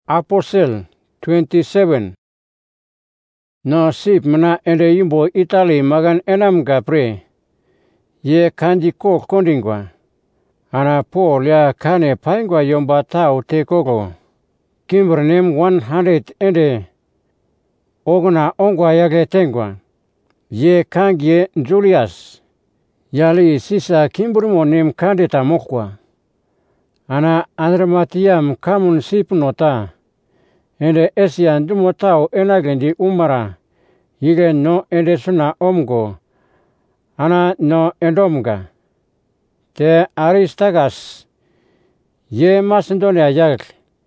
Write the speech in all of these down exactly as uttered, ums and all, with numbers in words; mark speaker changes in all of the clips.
Speaker 1: Apostle twenty-seven. No sip mana ende yimbo Italy magan enam gapre. Ye kanji ko kondingwa. Ana Paul ya kane paingwa yomba tau te koko. Kimbernem one hundred ende. Ogona ongwa yage tengwa. Ye kangie Julius. Yali sisa kimbermo nem kandeta mokwa. Ana Andromatiam kamun sip nota. Ende Asia ndumo tau enagendi umara. Yige no ende suna omgo. Ana no endomga. Te Aristagas. Ye Macedonia yak.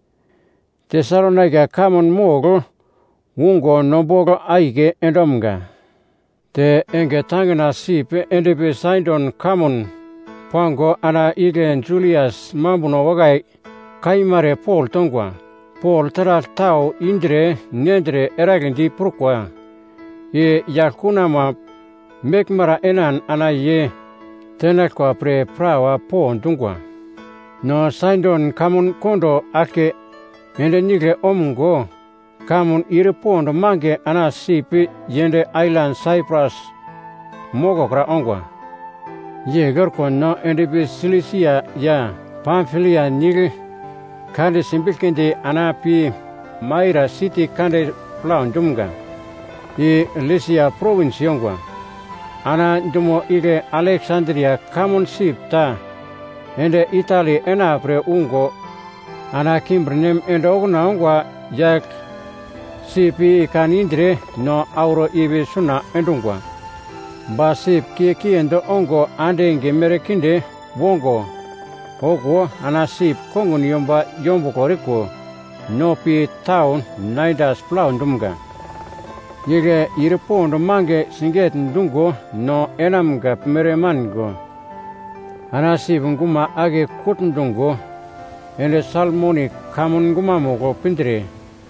Speaker 1: Thessalonica kamun mogo. Wungo nombogo aige endomga. Te enge tangana sip ende be Sidon kamun. Pango ana ige Julius mambuno wagai. Kaimare Paul tongwa. Paul tara tau indre nendre eragendi prukwa. Ye yakuna ma mekmara enan ana ye tenakwa pre prawa po ndungwa. No Sidon kamun kondo ake ende nigre omungo. Kamun ire pondo mange ana sipi yende island Cyprus mogokra ongwa. Ye gorko no ende be Cilicia ya Pamphylia nigre. Kande simbilkende anapi Myra city kande plaun dumga. I Lycia province yongwa. Ana dumo ige Alexandria kamun sip ta. Ende Italy enapre ungo. Ana kimbernem ende ogna ongwa yak sipi kanindre no auro ibe suna endungwa. Ba sip kie kiendo ongo ande inge merekinde wongo. Ogo anasip kongun yomba yombo koriko nopi town naidas plaun dumga. Yege iripondo mange singet ndungo no enamga meremango. Anasip nguma age kutndungo ende salmoni kamun nguma mogo pindre.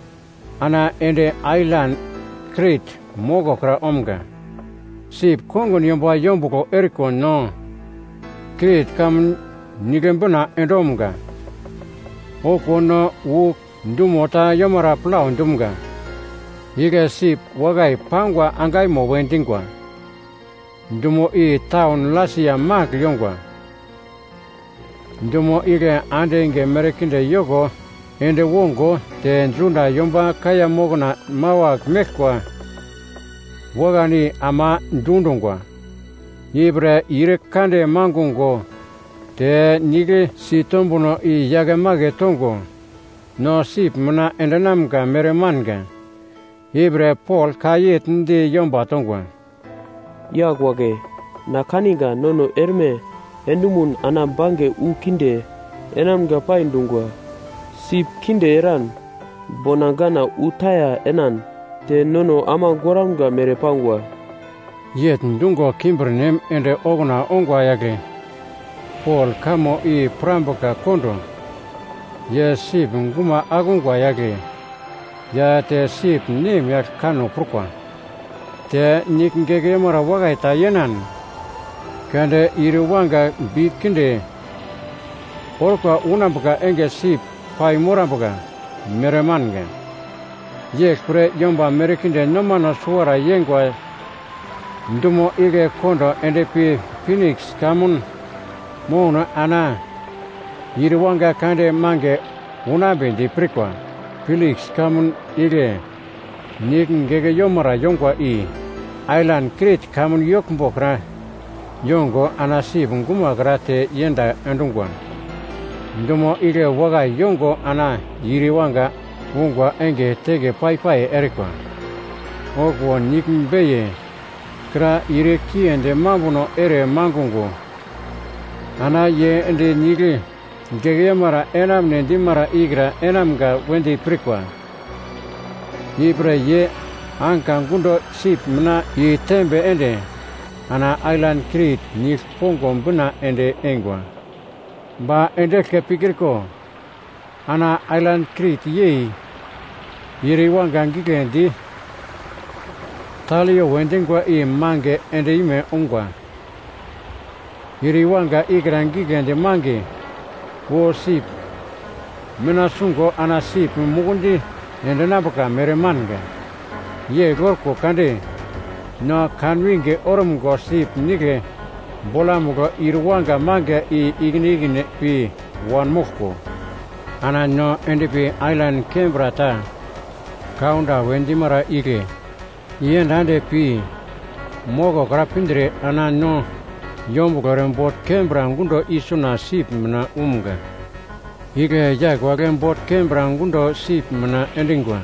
Speaker 1: Ana ende island Crete mogo kra omga. Sip kongun yomba yombo ko eriko no Crete kamun nigembuna endomga. Oko no wu ndumota yomara plau ndumga. Yige sip wagai pangwa angai mo wendingwa. Ndumo i town Lasia mak yongwa. Ndumo ige ande inge merekinde yogo ende wongo te nzunda yomba kaya mogona mawak mekwa. Wagani ama ndundungwa. Ibre ire kande mangungo. Te nige si tombuno i yagamage tongo. No sip muna endenamga meremanga. Ibre Paul kayet ndi yomba tongwa.
Speaker 2: Yagwage, nakaniga nono erme, endumun anambange u kinde, enamga paindungwa. Sip kinde eran, bonagana utaya enan, te nono ama goramga merepangwa.
Speaker 1: Yet ndungo kimbernem ende ogna ongwa yage. Paul kamo i pramboka kondo. Ye sip nguma agungwa yage. Ya te sip nim yak kano prukwa. Te nik ngege mara wagai ta yenan. Kande iri wanga bit kinde. Orkwa unambuka enge sip pai morambuka meremanga. Yek pre yomba merekinde nomana suara yengwa. Ndumo ige kondo ende pi Phoenix kamun. Mona ana yiriwanga kande mange unabendi prikwa. Felix kamun ige nik ngege yomara yongwa i island Crete kamun yokmbokra yongo anasib nguma grate yenda endungwa. Ndumo ige waga yongo ana yiriwanga ungwa enge tege pai pai erikwa. Ogwa nik mbeye kra ire kiende mambuno ere mangungo. Ana ye ende nigli ngege mara enam nendi mara igra enamga wendi prikwa. Ibre ye anka ngundo sip mna i tembe ende. Ana island Crete ni pongo mbuna ende engwa. Ba ende ke pikirko. Ana island Crete ye yiri wanga ngikendi. Talio wendingwa i mange ende ime ongwa. Yiri wanga igrangigende mange wo sip mina sungo ana sip mugundi ende nabuka mere manga. Ye gorko kande no kanwinge orum go sip nige bolamugo irwanga manga i igni igni pi wan mukko. Ana no ende pi island Kembrata kaunda wendimara ige. Yendande pi mogo grapindre ana no yombu garembot Kembra ngundo isuna sip mina umga. Ige jagwa gembot Kembra ngundo sip mina endingwa.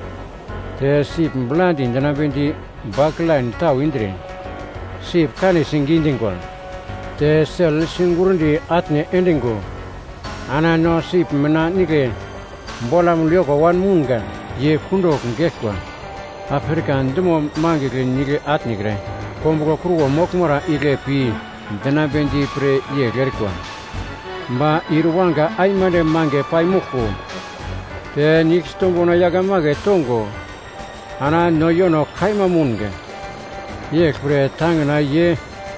Speaker 1: Te sip blandi jana bendi backline tau indre. Sip kani singindingwa. Te sel singurundi atne endingo. Ana no sip mina nige bola mulioko wan munga ye kundo kungekwa. Afrika ndimo mangige nige atnigre. Kombuko kruwa mokmara ige pi dana bendi pre ye gerkwa. Mba irwanga aimade mange pai muku. Te nikstombo na yaga mage tongo. Ana no yono kaima munge. Ye pre tangana ye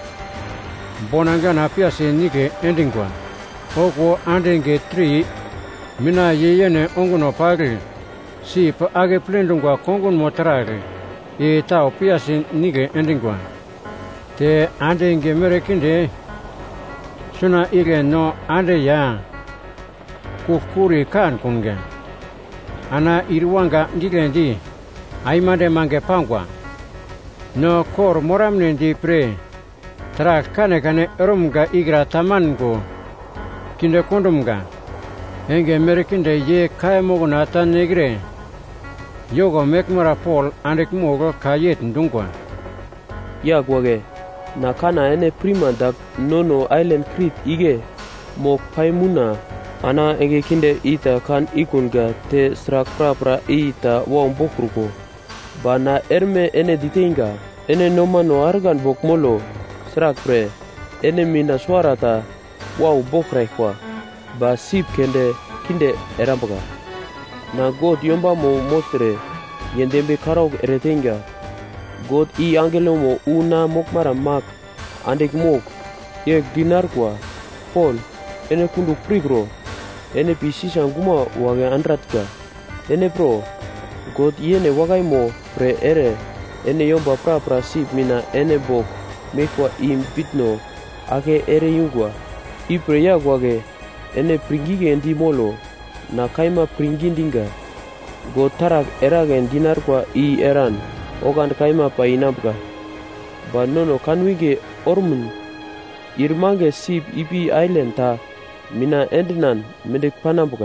Speaker 1: bonanga na piase nige endingwa. Oko andenge tri mina ye yene onguno pagri. Si pa age plendungwa kongun motarage. E tao piase nige endingwa. Te andenge merekinde suna ige no ande ya kukuri kan kunge. Ana irwanga ngigendi aimande mange pangwa. No kor moramne di pre tra kane kane rumga igra tamango kinde kondumga. Enge merekinde ye kaya mogo na tan negre. Yogo mekmara pol andek mogo kayet ndungwa.
Speaker 2: Ya gwage na kana ene prima dak nono island Crete ige mok paimuna ana ege kinde ita kan ikunga te strak prapra ita wong bokruko ba na erme ene ditenga ene noma no argan bokmolo strak pre ene mina swarata wow bokrekwa ba sip kende kinde erambaga na god yomba mo mostre yendembe karok eretenga god i angelo mo una mokmara mak andek mok ye dinar kwa pol ene kundu prigro ene pisisa nguma wage andratka ene pro god yene wagai mo pre ere ene yomba pra pra sip mina ene bok mekwa im bitno ake ere yungwa i pre ya wage ene pringige ndi molo na kaima pringindinga god tarak eragen dinar kwa i eran ogan kaima pa inabga ba nono kanwige ormun irmange sip ipi island ta mina endinan medek panambuka.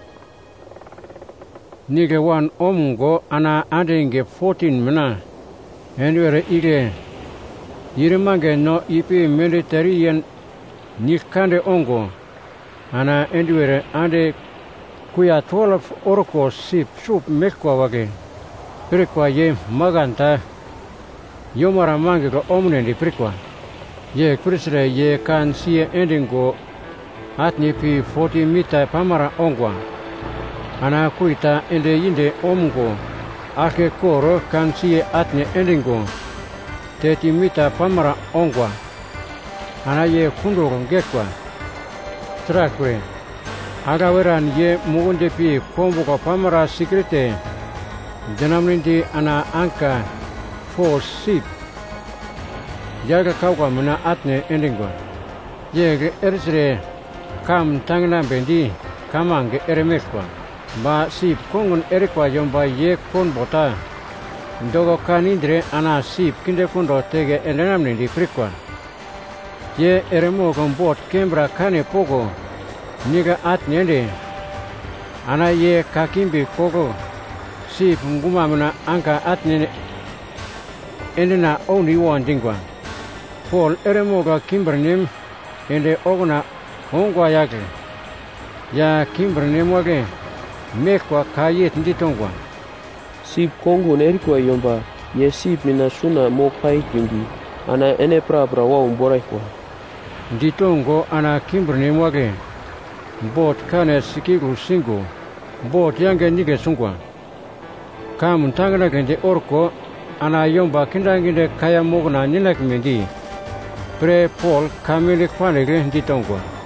Speaker 1: Nige wan omungo ana andenge fourteen mina enwere ige irmange no ipi Mediterranean nikande ongo ana enwere ande kuya twelve orko sip sup mekwa wage prikwa ye maganta yomara mange ko omne di prikwa ye krisre ye kan sie endingo atni pi forty mita pamara ongwa ana kuita ende yinde omgo ake koro kan sie atni endingo thirty mita pamara ongwa ana ye kundo gekwa trakwe agaweran ye mugunde pi kombo ko pamara sikrete janamnindi ana anka four sip jaga kauka muna atne endingo ye ersre kam tangna bendi kamange eremekwa ba sip kongun erekwa yomba ye kon bota dogo kanindre ana sip kinde kondo tege endenamnindi prikwa ye eremo kon bot Kembra kane pogo niga atnende ana ye kakimbi pogo sip nguma muna anka atne endena only one dingwa Paul eremoga Kimbernim ende ogna ongwa yake ya Kimbernim wage mekwa kayet nditongwa
Speaker 2: sip kongo nerikwa yomba ye sip mina suna mokai kingi ana ene prabra wa umbora kwa
Speaker 1: nditongo ana Kimbernim wage bot kane sikigu singo bot yange nige sungwa kam tangana gende orko ana yomba kindanginde kaya mogna nilak mendi pre Paul kamile kwanege nditongwa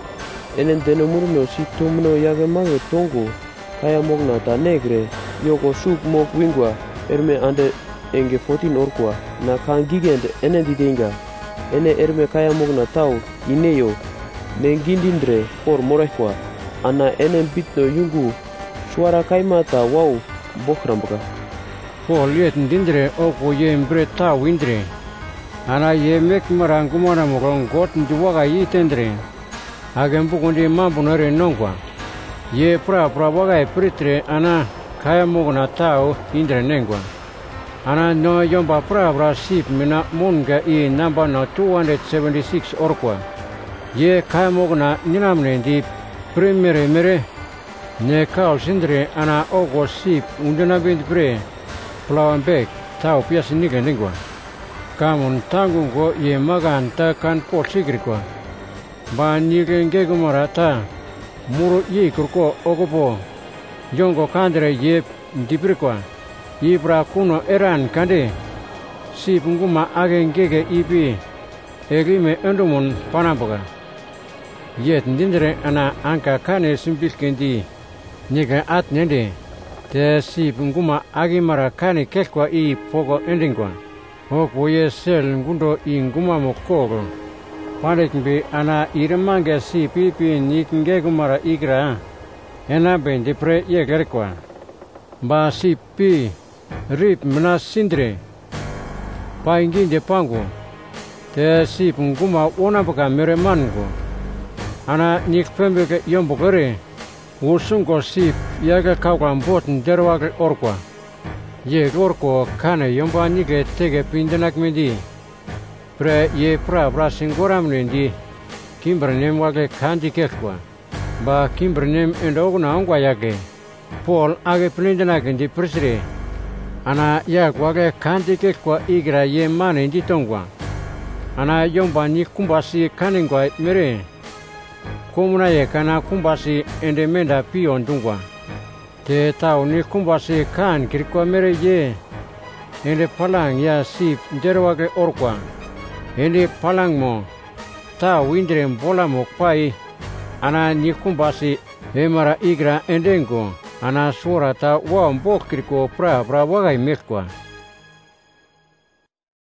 Speaker 2: enen deno murno si tumno yage mange tongo kaya mogna ta negre yoko suk mok wingwa erme ande enge fourteen orkwa na kan gigend enen didenga ene erme kaya mogna tau ineyo mengindindre por morehkwa ana enen bitno yungu suara kaimata wow bokrambaka
Speaker 1: Paul yet dindre oko ye mbre ta windre ana ye mek marang kumana mokong got njuwaga yitendre agem bukundi mambunare nongwa ye pra pra waga pritre ana kaya mogna tao indre nengwa ana no yomba pra pra sip mina munga i number no two hundred seventy-six orkwa ye kaya mogna ninamne di primere mere ne kao sindre ana oko sip undana bind pre plawan bek tao pias niga ningwa kamun tanggung ko ye magan ta kan po sigrikwa ba nige ngego marata muro ye kurko ogopo yongo kandre ye dibrikwa ibra kuno eran kande si punguma age ngege ipi egime endomon panamboga yet ndindre ana anka kane simbilkendi niga at nende te si punguma age mara kane kelkwa i pogo endingwa Opo ye sel ngundo i nguma mokogo. Palekmbi ana iremange si pipi niknge gumara igra. Ena ben de pre ye gerkwa. Ba si pi rip mna sindre. Pa ingin de pango. Te si punguma ona baka mere mango. Ana nik pembeke yombogore. Usungo si yaga kawkwan boten derwagre orkwa. Ye gorko kane yomba nige tege pindenak mendi. Pre ye pra pra singoram nendi. Kimbernem wage kanji kekwa. Ba kimbernem endoguna ongwa yage. Paul age pindenak endi presre. Ana yag wage kanji kekwa igra ye mane endi tongwa. Ana yomba ni kumbasi kanengwa mere. Komuna ye kana kumbasi ende menda pion tungwa. Te tau ni kumbasi kan kirikwa mere ye. Ende palang ya sip derwage orkwa. Ende palang mo. Tau indre mbola mo pai. Ana ni kumbasi emara igra endengo. Ana suara ta wa mbok kiriko pra pra wagai mekwa.